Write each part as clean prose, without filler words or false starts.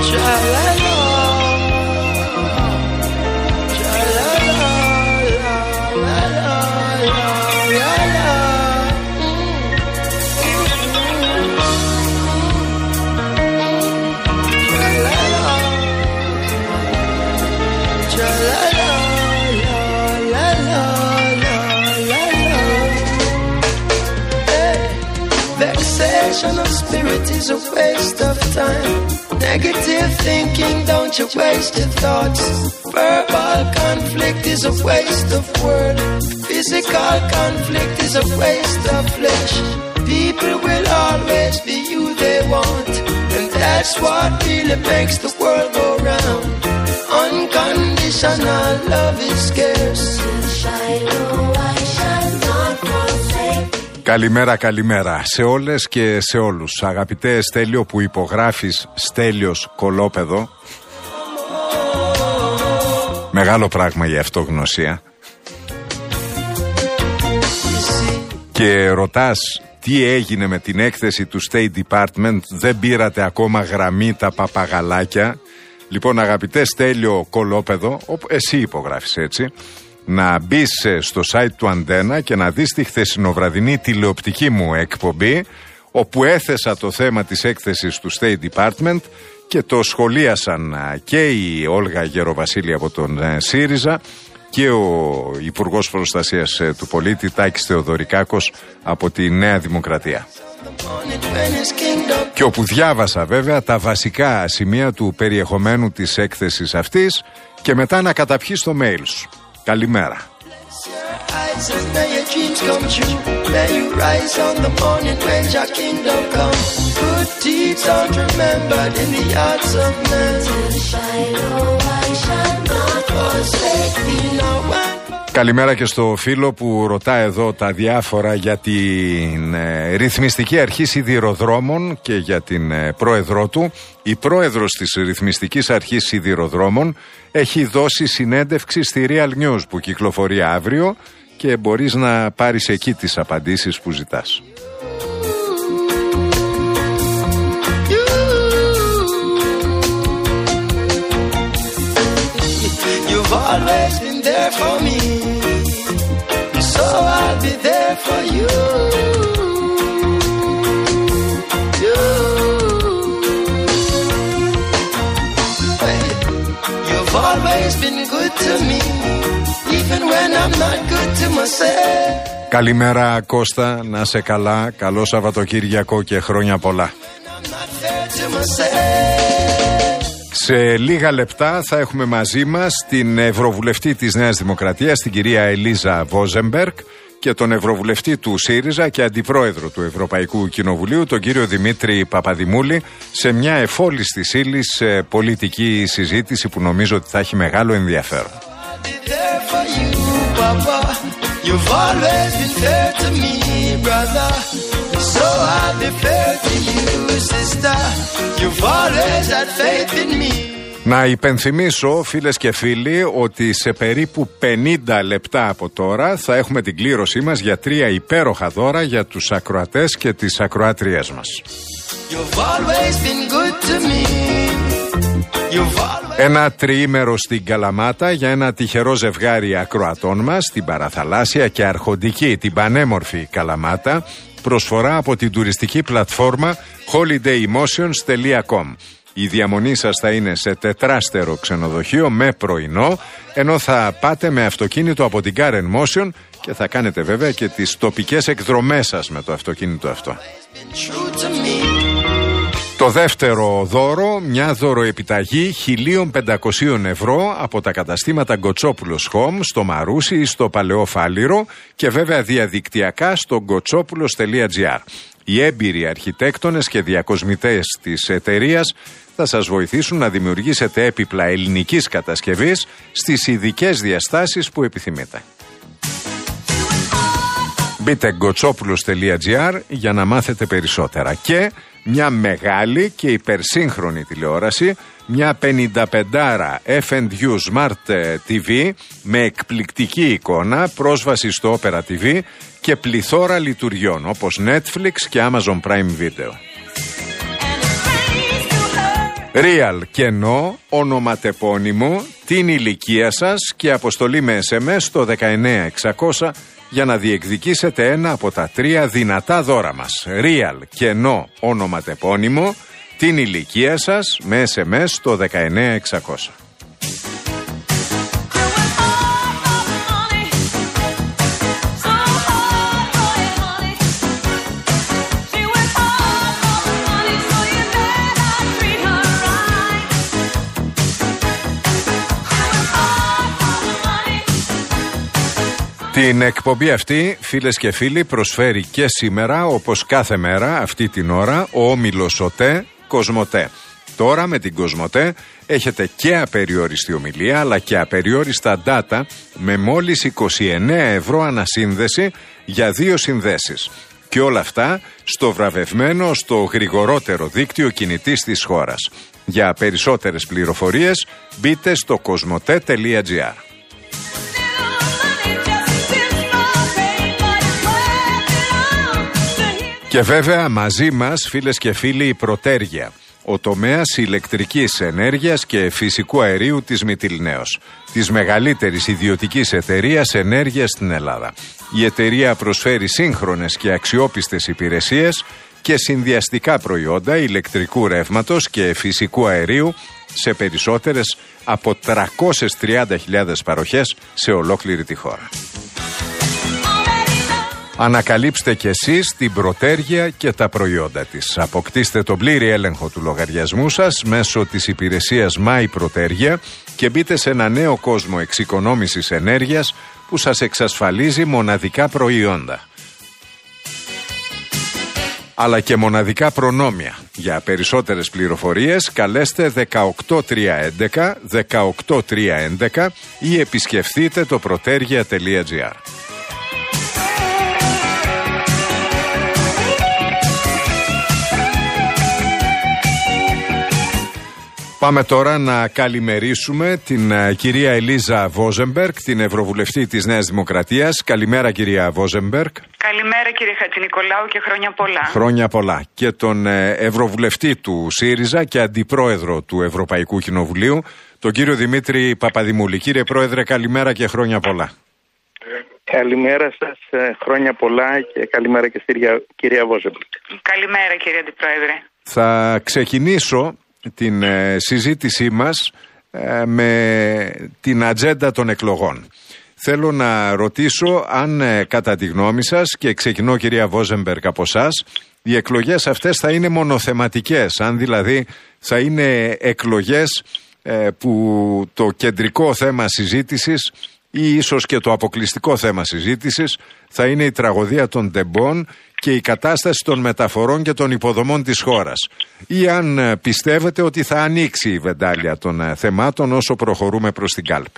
Of spirit is a waste of time. Negative thinking, don't you waste your thoughts. Verbal conflict is a waste of word. Physical conflict is a waste of flesh. People will always be who they want, and that's what really makes the world go round. Unconditional love is scarce. Καλημέρα, καλημέρα σε όλες και σε όλους. Αγαπητέ Στέλιο που υπογράφεις Στέλιος Κολόπεδο. Μεγάλο πράγμα η αυτογνωσία. Και ρωτάς τι έγινε με την έκθεση του State Department. Δεν πήρατε ακόμα γραμμή τα παπαγαλάκια. Λοιπόν, αγαπητέ Στέλιο Κολόπεδο, εσύ υπογράφεις έτσι, να μπεις στο site του Αντένα και να δεις τη χθεσινοβραδινή τηλεοπτική μου εκπομπή, όπου έθεσα το θέμα της έκθεσης του State Department και το σχολίασαν και η Όλγα Γεροβασίλη από τον ΣΥΡΙΖΑ και ο Υπουργός Προστασίας του Πολίτη Τάκης Θεοδωρικάκος από τη Νέα Δημοκρατία. Και όπου διάβασα βέβαια τα βασικά σημεία του περιεχομένου της έκθεσης αυτής και μετά να καταπιείς το mail σου. Καλημέρα. Καλημέρα και στο φίλο που ρωτά εδώ τα διάφορα για την ρυθμιστική αρχή σιδηροδρόμων και για την πρόεδρό του. Η πρόεδρος της ρυθμιστικής αρχής σιδηροδρόμων έχει δώσει συνέντευξη στη Real News που κυκλοφορεί αύριο και μπορείς να πάρεις εκεί τις απαντήσεις που ζητάς. For me, so I'll be there for you. You've always been good to me, even when I'm not good to myself. Καλημέρα Κώστα, να σε καλά, καλό Σαββατοκύριακο και χρόνια πολλά. Σε λίγα λεπτά θα έχουμε μαζί μας την Ευρωβουλευτή της Νέας Δημοκρατίας, την κυρία Ελίζα Βόζεμπεργκ, και τον Ευρωβουλευτή του ΣΥΡΙΖΑ και Αντιπρόεδρο του Ευρωπαϊκού Κοινοβουλίου, τον κύριο Δημήτρη Παπαδημούλη, σε μια εφόλιστης ύλης πολιτική συζήτηση που νομίζω ότι θα έχει μεγάλο ενδιαφέρον. Να υπενθυμίσω, φίλες και φίλοι, ότι σε περίπου 50 λεπτά από τώρα θα έχουμε την κλήρωσή μας για 3 υπέροχα δώρα για τους ακροατές και τις ακροάτριές μας. Ένα τριήμερο στην Καλαμάτα για ένα τυχερό ζευγάρι ακροατών μας, την παραθαλάσσια και αρχοντική, την πανέμορφη Καλαμάτα, προσφορά από την τουριστική πλατφόρμα holidaymotions.com. Η διαμονή σας θα είναι σε 4στερο ξενοδοχείο με πρωινό, ενώ θα πάτε με αυτοκίνητο από την Karen Motion και θα κάνετε βέβαια και τις τοπικές εκδρομές σας με το αυτοκίνητο αυτό. Το δεύτερο δώρο, μια δωροεπιταγή 1.500 ευρώ από τα καταστήματα Γκοτσόπουλος Home στο Μαρούσι ή στο Παλαιό Φάληρο και βέβαια διαδικτυακά στο γκοτσόπουλος.gr. Οι έμπειροι αρχιτέκτονες και διακοσμητές της εταιρείας θα σας βοηθήσουν να δημιουργήσετε έπιπλα ελληνικής κατασκευής στις ειδικές διαστάσεις που επιθυμείτε. Μπείτε γκοτσόπουλος.gr για να μάθετε περισσότερα. Και μια μεγάλη και υπερσύγχρονη τηλεόραση, μια 55 FNU Smart TV με εκπληκτική εικόνα, πρόσβαση στο Opera TV και πληθώρα λειτουργιών όπως Netflix και Amazon Prime Video. Real κενό, ονοματεπώνυμο, την ηλικία σας και αποστολή με SMS στο 19600 για να διεκδικήσετε ένα από τα 3 δυνατά δώρα μας. Real κενό, ονοματεπώνυμο, την ηλικία σας με SMS στο 19600. Την εκπομπή αυτή, φίλες και φίλοι, προσφέρει και σήμερα, όπως κάθε μέρα, αυτή την ώρα, ο όμιλος ΟΤΕ Κοσμοτέ. Τώρα με την Κοσμοτέ έχετε και απεριόριστη ομιλία, αλλά και απεριόριστα data με μόλις 29 ευρώ ανασύνδεση για 2 συνδέσεις. Και όλα αυτά στο βραβευμένο, στο γρηγορότερο δίκτυο κινητής της χώρας. Για περισσότερες πληροφορίες μπείτε στο κοσμοτέ.gr. Και βέβαια μαζί μας, φίλες και φίλοι, η Πρωτέργεια, ο τομέας ηλεκτρικής ενέργειας και φυσικού αερίου της Μυτιληναίος, της μεγαλύτερης ιδιωτικής εταιρείας ενέργειας στην Ελλάδα. Η εταιρεία προσφέρει σύγχρονες και αξιόπιστες υπηρεσίες και συνδυαστικά προϊόντα ηλεκτρικού ρεύματος και φυσικού αερίου σε περισσότερες από 330.000 παροχές σε ολόκληρη τη χώρα. Ανακαλύψτε κι εσείς την Πρωτέργεια και τα προϊόντα της. Αποκτήστε τον πλήρη έλεγχο του λογαριασμού σας μέσω της υπηρεσίας My Πρωτέργεια και μπείτε σε ένα νέο κόσμο εξοικονόμησης ενέργειας που σας εξασφαλίζει μοναδικά προϊόντα, αλλά και μοναδικά προνόμια. Για περισσότερες πληροφορίες καλέστε 18311 18311 ή επισκεφτείτε το protergia.gr. Πάμε τώρα να καλημερίσουμε την κυρία Ελίζα Βόζεμπεργκ, την Ευρωβουλευτή της Νέας Δημοκρατίας. Καλημέρα, κυρία Βόζεμπεργκ. Καλημέρα, κύριε Χατζηνικολάου, και χρόνια πολλά. Χρόνια πολλά. Και τον Ευρωβουλευτή του ΣΥΡΙΖΑ και Αντιπρόεδρο του Ευρωπαϊκού Κοινοβουλίου, τον κύριο Δημήτρη Παπαδημούλη. Κύριε Πρόεδρε, καλημέρα και χρόνια πολλά. Καλημέρα σας, χρόνια πολλά και καλημέρα και στην κυρία Βόζεμπεργκ. Καλημέρα, κύριε Αντιπρόεδρε. Θα ξεκινήσω την συζήτησή μας με την ατζέντα των εκλογών. Θέλω να ρωτήσω αν κατά τη γνώμη σας, και ξεκινώ κυρία Βόζεμπεργκ από εσάς, οι εκλογές αυτές θα είναι μονοθεματικές, αν δηλαδή θα είναι εκλογές που το κεντρικό θέμα συζήτησης ή ίσως και το αποκλειστικό θέμα συζήτησης θα είναι η τραγωδία των τεμπών και η κατάσταση των μεταφορών και των υποδομών της χώρας, ή αν πιστεύετε ότι θα ανοίξει η βεντάλια των θεμάτων όσο προχωρούμε προς την κάλπη.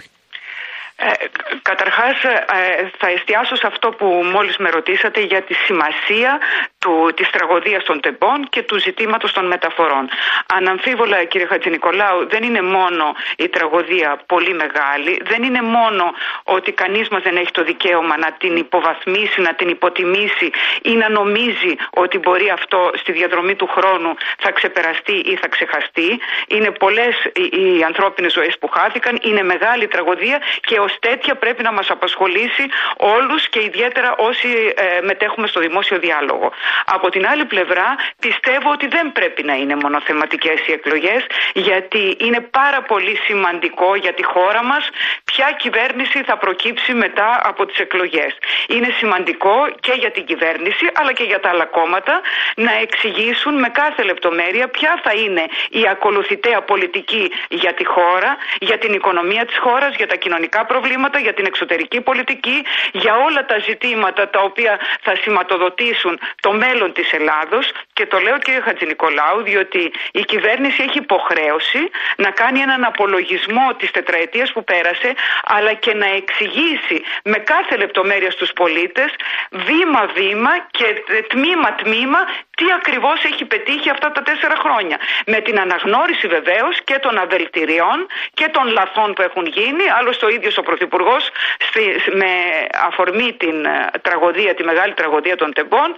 Καταρχάς θα εστιάσω σε αυτό που μόλις με ρωτήσατε για τη σημασία της τραγωδίας των τεμπών και του ζητήματος των μεταφορών. Αναμφίβολα, κύριε Χατζηνικολάου, δεν είναι μόνο η τραγωδία πολύ μεγάλη, δεν είναι μόνο ότι κανείς μας δεν έχει το δικαίωμα να την υποβαθμίσει, να την υποτιμήσει ή να νομίζει ότι μπορεί αυτό στη διαδρομή του χρόνου θα ξεπεραστεί ή θα ξεχαστεί. Είναι πολλές οι ανθρώπινες ζωές που χάθηκαν, είναι μεγάλη τραγωδία και ως τέτοια πρέπει να μας απασχολήσει όλους και ιδιαίτερα όσοι μετέχουμε στο δημόσιο διάλογο. Από την άλλη πλευρά πιστεύω ότι δεν πρέπει να είναι μονοθεματικές οι εκλογές, γιατί είναι πάρα πολύ σημαντικό για τη χώρα μας ποια κυβέρνηση θα προκύψει μετά από τις εκλογές. Είναι σημαντικό και για την κυβέρνηση αλλά και για τα άλλα κόμματα να εξηγήσουν με κάθε λεπτομέρεια ποια θα είναι η ακολουθητέα πολιτική για τη χώρα, για την οικονομία της χώρας, για τα κοινωνικά προβλήματα, για την εξωτερική πολιτική, για όλα τα ζητήματα τα οποία θα σηματοδοτήσουν το μέλλον της Ελλάδος. Και το λέω, κύριε Χατζηνικολάου, διότι η κυβέρνηση έχει υποχρέωση να κάνει έναν απολογισμό της τετραετίας που πέρασε, αλλά και να εξηγήσει με κάθε λεπτομέρεια στους πολίτες, βήμα-βήμα και τμήμα-τμήμα, τι ακριβώς έχει πετύχει αυτά τα 4 χρόνια. Με την αναγνώριση βεβαίως και των αβελτηριών και των λαθών που έχουν γίνει. Άλλωστε ο ίδιος ο Πρωθυπουργός με αφορμή την τραγωδία, τη μεγάλη τραγωδία των τεμπών,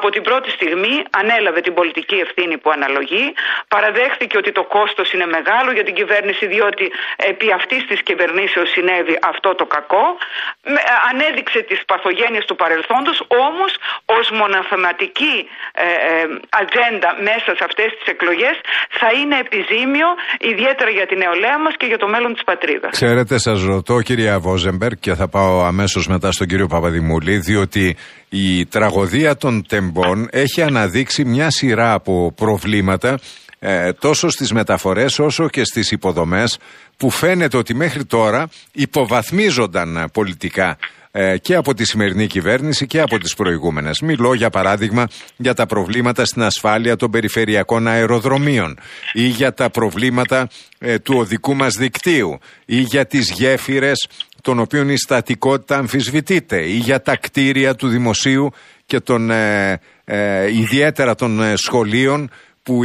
από την πρώτη στιγμή ανέλαβε την πολιτική ευθύνη που αναλογεί, παραδέχθηκε ότι το κόστος είναι μεγάλο για την κυβέρνηση διότι επί αυτής της κυβερνήσεως συνέβη αυτό το κακό, ανέδειξε τις παθογένειες του παρελθόντος, όμως ως μονοθεματική ατζέντα μέσα σε αυτές τις εκλογές θα είναι επιζήμιο ιδιαίτερα για την νεολαία μας και για το μέλλον της πατρίδας. Ξέρετε, σας ρωτώ κυρία Βόζεμπεργκ και θα πάω αμέσως μετά στον κύριο Παπαδημούλη, διότι η τραγωδία των τεμπών έχει αναδείξει μια σειρά από προβλήματα τόσο στις μεταφορές όσο και στις υποδομές που φαίνεται ότι μέχρι τώρα υποβαθμίζονταν πολιτικά και από τη σημερινή κυβέρνηση και από τις προηγούμενες. Μιλώ για παράδειγμα για τα προβλήματα στην ασφάλεια των περιφερειακών αεροδρομίων ή για τα προβλήματα του οδικού μας δικτύου ή για τις γέφυρες των οποίων η στατικότητα αμφισβητείται ή για τα κτίρια του δημοσίου και ιδιαίτερα των σχολείων που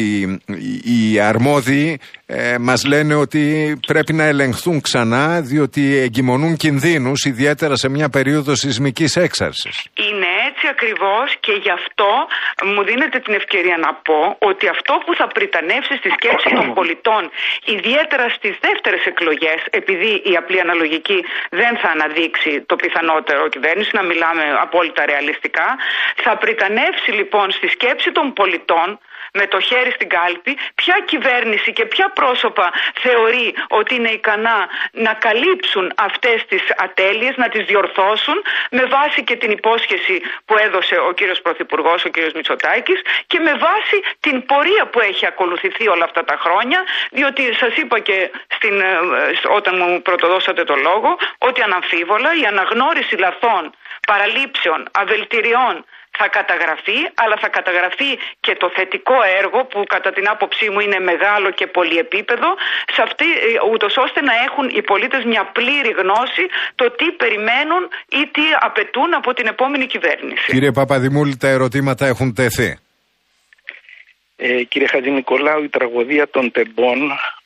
οι αρμόδιοι μας λένε ότι πρέπει να ελεγχθούν ξανά διότι εγκυμονούν κινδύνους ιδιαίτερα σε μια περίοδο σεισμικής έξαρσης. Είναι έτσι ακριβώς και γι' αυτό μου δίνετε την ευκαιρία να πω ότι αυτό που θα πριτανεύσει στη σκέψη των πολιτών ιδιαίτερα στις δεύτερες εκλογές, επειδή η απλή αναλογική δεν θα αναδείξει το πιθανότερο κυβέρνηση, να μιλάμε απόλυτα ρεαλιστικά, θα πριτανεύσει λοιπόν στη σκέψη των πολιτών με το χέρι στην κάλπη ποια κυβέρνηση και ποια πρόσωπα θεωρεί ότι είναι ικανά να καλύψουν αυτές τις ατέλειες, να τις διορθώσουν με βάση και την υπόσχεση που έδωσε ο κύριος Πρωθυπουργός, ο κύριος Μητσοτάκης και με βάση την πορεία που έχει ακολουθηθεί όλα αυτά τα χρόνια, διότι σας είπα και όταν μου πρωτοδώσατε το λόγο ότι αναμφίβολα η αναγνώριση λαθών, παραλήψεων, αβελτηριών θα καταγραφεί, αλλά θα καταγραφεί και το θετικό έργο που κατά την άποψή μου είναι μεγάλο και πολυεπίπεδο, ούτως ώστε να έχουν οι πολίτες μια πλήρη γνώση το τι περιμένουν ή τι απαιτούν από την επόμενη κυβέρνηση. Κύριε Παπαδημούλη, τα ερωτήματα έχουν τεθεί. Κύριε Χατζηνικολάου, η τραγωδία των τεμπών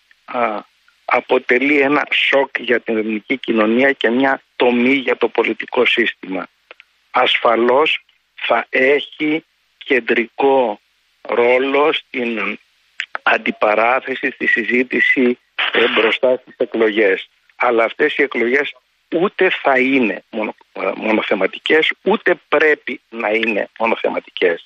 αποτελεί ένα σοκ για την ελληνική κοινωνία και μια τομή για το πολιτικό σύστημα. Ασφαλώς θα έχει κεντρικό ρόλο στην αντιπαράθεση, στη συζήτηση μπροστά στις εκλογές. Αλλά αυτές οι εκλογές ούτε θα είναι μονοθεματικές, ούτε πρέπει να είναι μονοθεματικές.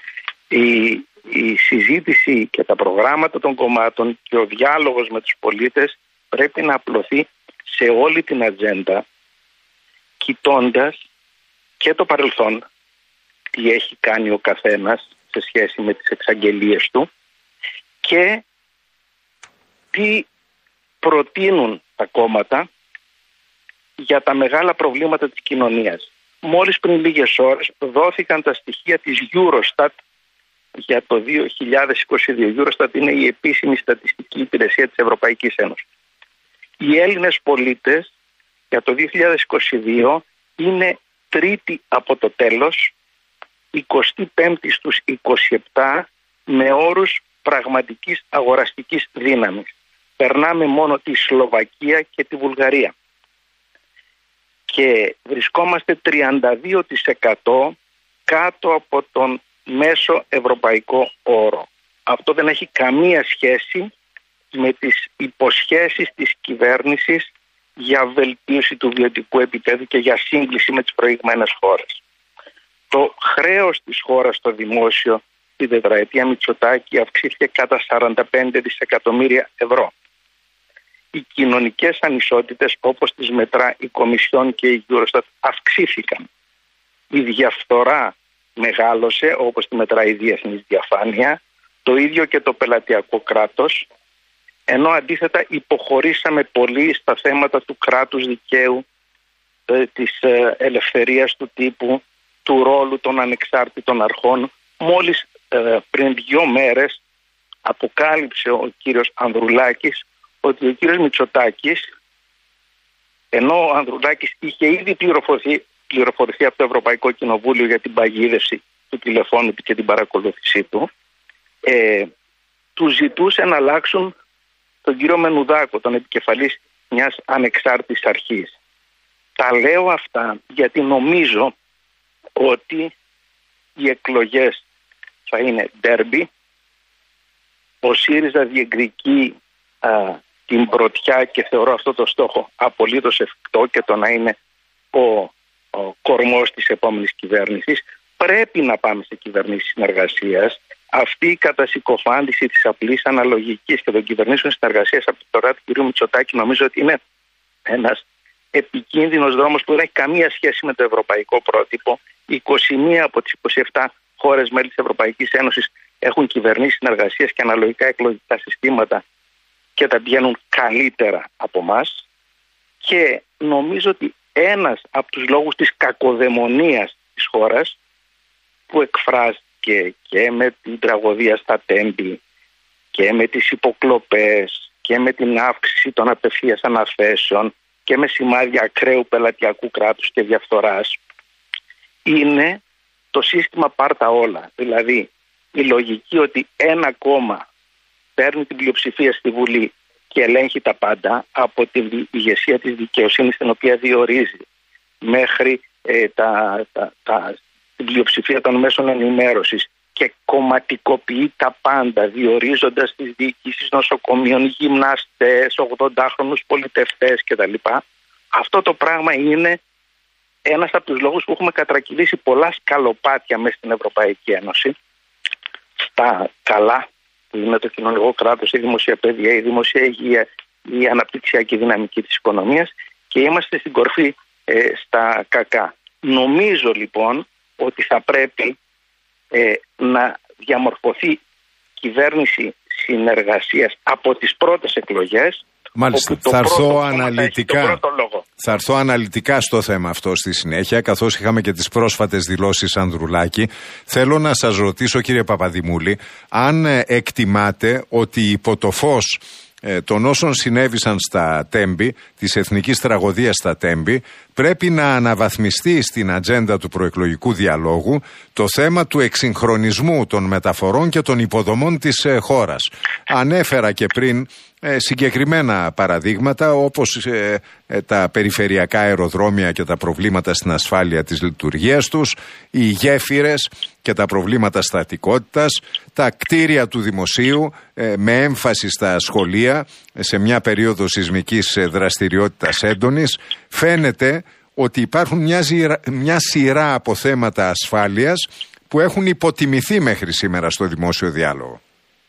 Η συζήτηση και τα προγράμματα των κομμάτων και ο διάλογος με τους πολίτες πρέπει να απλωθεί σε όλη την ατζέντα, κοιτώντας και το παρελθόν, τι έχει κάνει ο καθένας σε σχέση με τις εξαγγελίες του και τι προτείνουν τα κόμματα για τα μεγάλα προβλήματα της κοινωνίας. Μόλις πριν λίγες ώρες δόθηκαν τα στοιχεία της Eurostat για το 2022. Eurostat είναι η επίσημη στατιστική υπηρεσία της Ευρωπαϊκής Ένωσης. Οι Έλληνες πολίτες για το 2022 είναι τρίτη από το τέλος, 25η στους 27 με όρους πραγματικής αγοραστικής δύναμης. Περνάμε μόνο τη Σλοβακία και τη Βουλγαρία. Και βρισκόμαστε 32% κάτω από τον μέσο ευρωπαϊκό όρο. Αυτό δεν έχει καμία σχέση με τις υποσχέσεις της κυβέρνησης για βελτίωση του βιωτικού επίπεδου και για σύγκληση με τις προηγμένες χώρες. Το χρέος της χώρας στο δημόσιο τη τετραετία Μητσοτάκη αυξήθηκε κατά 45 δισεκατομμύρια ευρώ. Οι κοινωνικές ανισότητες όπως τις μετρά η Κομισιόν και η Eurostat αυξήθηκαν. Η διαφθορά μεγάλωσε όπως τη μετράει η διεθνής διαφάνεια, το ίδιο και το πελατειακό κράτος, ενώ αντίθετα υποχωρήσαμε πολύ στα θέματα του κράτους δικαίου, της ελευθερίας του τύπου, του ρόλου των ανεξάρτητων αρχών. Μόλις πριν 2 μέρες αποκάλυψε ο κύριος Ανδρουλάκης ότι ο κύριος Μητσοτάκης, ενώ ο Ανδρουλάκης είχε ήδη πληροφορηθεί από το Ευρωπαϊκό Κοινοβούλιο για την παγίδευση του τηλεφώνου και την παρακολούθησή του, του ζητούσε να αλλάξουν τον κύριο Μενουδάκο, τον επικεφαλής μιας ανεξάρτητης αρχής. Τα λέω αυτά γιατί νομίζω ότι οι εκλογές θα είναι ντέρμπι. Ο ΣΥΡΙΖΑ διεκδικεί την πρωτιά και θεωρώ αυτό το στόχο απολύτως εφικτό και το να είναι ο κορμός της επόμενης κυβέρνησης. Πρέπει να πάμε σε κυβερνήσεις συνεργασίας. Αυτή η κατασυκοφάντηση της απλής αναλογικής και των κυβερνήσεων συνεργασίας από την πλευρά του κ. Μητσοτάκη νομίζω ότι είναι ένας επικίνδυνος δρόμος που δεν έχει καμία σχέση με το ευρωπαϊκό πρότυπο. 21 από τις 27 χώρες μέλη της Ευρωπαϊκής Ένωσης έχουν κυβερνήσεις συνεργασίας και αναλογικά εκλογικά συστήματα και τα πηγαίνουν καλύτερα από εμάς. Και νομίζω ότι ένας από τους λόγους της κακοδαιμονίας της χώρας που εκφράστηκε και με την τραγωδία στα Τέμπη και με τις υποκλοπές και με την αύξηση των απευθείας αναθέσεων και με σημάδια ακραίου πελατειακού κράτους και διαφθοράς είναι το σύστημα πάρτα όλα. Δηλαδή η λογική ότι ένα κόμμα παίρνει την πλειοψηφία στη Βουλή και ελέγχει τα πάντα, από την ηγεσία της δικαιοσύνης την οποία διορίζει μέχρι την πλειοψηφία των μέσων ενημέρωσης και κομματικοποιεί τα πάντα, διορίζοντας τις διοικήσεις νοσοκομείων, γυμναστές, 80χρονους πολιτευτές κτλ. Αυτό το πράγμα είναι ένας από τους λόγους που έχουμε κατρακυλήσει πολλά σκαλοπάτια μέσα στην Ευρωπαϊκή Ένωση. Στα καλά, που είναι το κοινωνικό κράτος, η δημοσία παιδεία, η δημοσία υγεία, η αναπτυξιακή δυναμική της οικονομίας, και είμαστε στην κορφή στα κακά. Νομίζω λοιπόν ότι θα πρέπει να διαμορφωθεί κυβέρνηση συνεργασίας από τις πρώτες εκλογές. Μάλιστα, θα έρθω αναλυτικά στο θέμα αυτό στη συνέχεια, καθώς είχαμε και τις πρόσφατες δηλώσεις Ανδρουλάκη. Θέλω να σας ρωτήσω, κύριε Παπαδημούλη, αν εκτιμάτε ότι υπό το φως των όσων συνέβησαν στα Τέμπη, της εθνικής τραγωδίας στα Τέμπη, πρέπει να αναβαθμιστεί στην ατζέντα του προεκλογικού διαλόγου το θέμα του εξυγχρονισμού των μεταφορών και των υποδομών της χώρας. Ανέφερα και πριν συγκεκριμένα παραδείγματα, όπως τα περιφερειακά αεροδρόμια και τα προβλήματα στην ασφάλεια της λειτουργίας τους, οι γέφυρες και τα προβλήματα στατικότητας, τα κτίρια του δημοσίου με έμφαση στα σχολεία σε μια περίοδο σεισμικής δραστηριότητας έντονης. Φαίνεται ότι υπάρχουν μια σειρά από θέματα ασφάλειας που έχουν υποτιμηθεί μέχρι σήμερα στο δημόσιο διάλογο.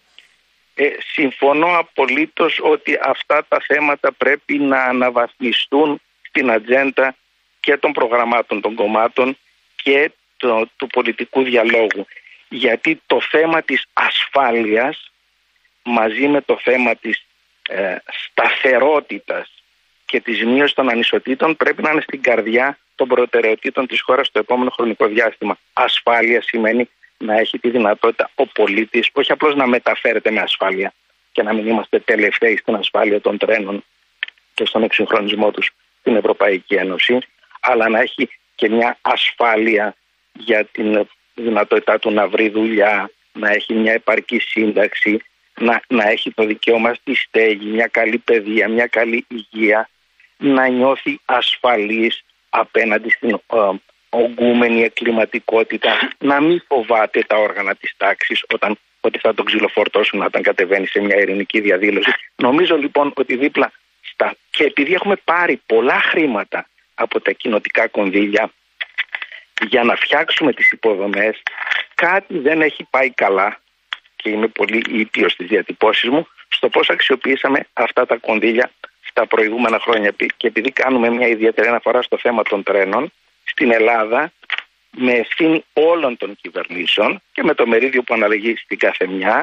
Συμφωνώ απολύτως ότι αυτά τα θέματα πρέπει να αναβαθμιστούν στην ατζέντα και των προγραμμάτων των κομμάτων και του πολιτικού διαλόγου. Γιατί το θέμα της ασφάλειας μαζί με το θέμα της σταθερότητας και της μείωσης των ανισοτήτων πρέπει να είναι στην καρδιά των προτεραιοτήτων της χώρας στο επόμενο χρονικό διάστημα. Ασφάλεια σημαίνει να έχει τη δυνατότητα ο πολίτης όχι απλώς να μεταφέρεται με ασφάλεια και να μην είμαστε τελευταίοι στην ασφάλεια των τρένων και στον εξυγχρονισμό τους στην Ευρωπαϊκή Ένωση, αλλά να έχει και μια ασφάλεια για την δυνατότητά του να βρει δουλειά, να έχει μια επαρκή σύνταξη, να έχει το δικαίωμα στη στέγη, μια καλή παιδεία, μια καλή υγεία, να νιώθει ασφαλής απέναντι στην ογκούμενη εγκληματικότητα, να μην φοβάται τα όργανα της τάξης ότι θα τον ξυλοφορτώσουν όταν κατεβαίνει σε μια ειρηνική διαδήλωση. Νομίζω λοιπόν ότι δίπλα και επειδή έχουμε πάρει πολλά χρήματα από τα κοινοτικά κονδύλια για να φτιάξουμε τις υποδομές, κάτι δεν έχει πάει καλά και είμαι πολύ ήπιος στις διατυπώσεις μου στο πώς αξιοποιήσαμε αυτά τα κονδύλια στα προηγούμενα χρόνια. Και επειδή κάνουμε μια ιδιαίτερη αναφορά στο θέμα των τρένων, στην Ελλάδα, με ευθύνη όλων των κυβερνήσεων και με το μερίδιο που αναλογεί στην κάθε μια,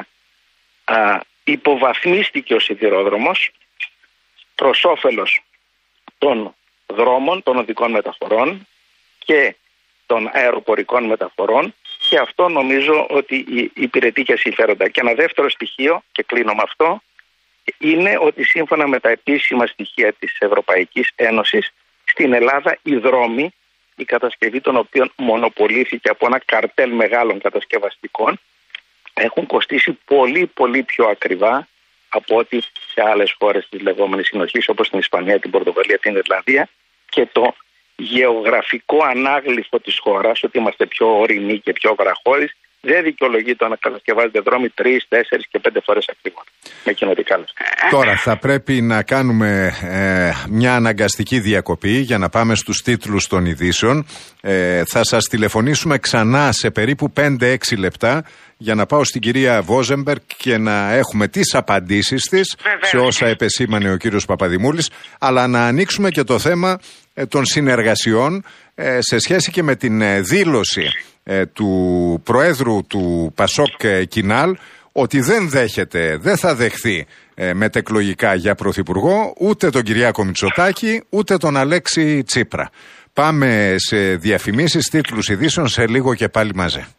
υποβαθμίστηκε ο σιδηρόδρομος προς όφελος των δρόμων, των οδικών μεταφορών και των αεροπορικών μεταφορών, και αυτό νομίζω ότι υπηρετεί και συμφέροντα. Και ένα δεύτερο στοιχείο, και κλείνω με αυτό, είναι ότι σύμφωνα με τα επίσημα στοιχεία της Ευρωπαϊκής Ένωσης, στην Ελλάδα οι δρόμοι, η κατασκευή των οποίων μονοπολήθηκε από ένα καρτέλ μεγάλων κατασκευαστικών, έχουν κοστίσει πολύ πολύ πιο ακριβά από ό,τι σε άλλες χώρες της λεγόμενης συνοχής, όπως την Ισπανία, την Πορτογαλία, την Ιρλανδία, και το γεωγραφικό ανάγλυφο της χώρας, ότι είμαστε πιο ορεινοί και πιο βραχώδεις, δεν δικαιολογεί το να κατασκευάζετε δρόμοι 3, 4 και 5 φορές ακριβώς με κοινοτικά λεφτά. Τώρα θα πρέπει να κάνουμε μια αναγκαστική διακοπή για να πάμε στους τίτλους των ειδήσεων. Θα σας τηλεφωνήσουμε ξανά σε περίπου 5-6 λεπτά για να πάω στην κυρία Βόζεμπεργκ και να έχουμε τις απαντήσεις της σε όσα επεσήμανε ο κύριος Παπαδημούλης, αλλά να ανοίξουμε και το θέμα των συνεργασιών σε σχέση και με την δήλωση του Προέδρου του Πασόκ Κινάλ ότι δεν θα δεχθεί μετεκλογικά για Πρωθυπουργό ούτε τον Κυριάκο Μητσοτάκη ούτε τον Αλέξη Τσίπρα. Πάμε σε διαφημίσεις, τίτλους ειδήσεων, σε λίγο και πάλι μαζί.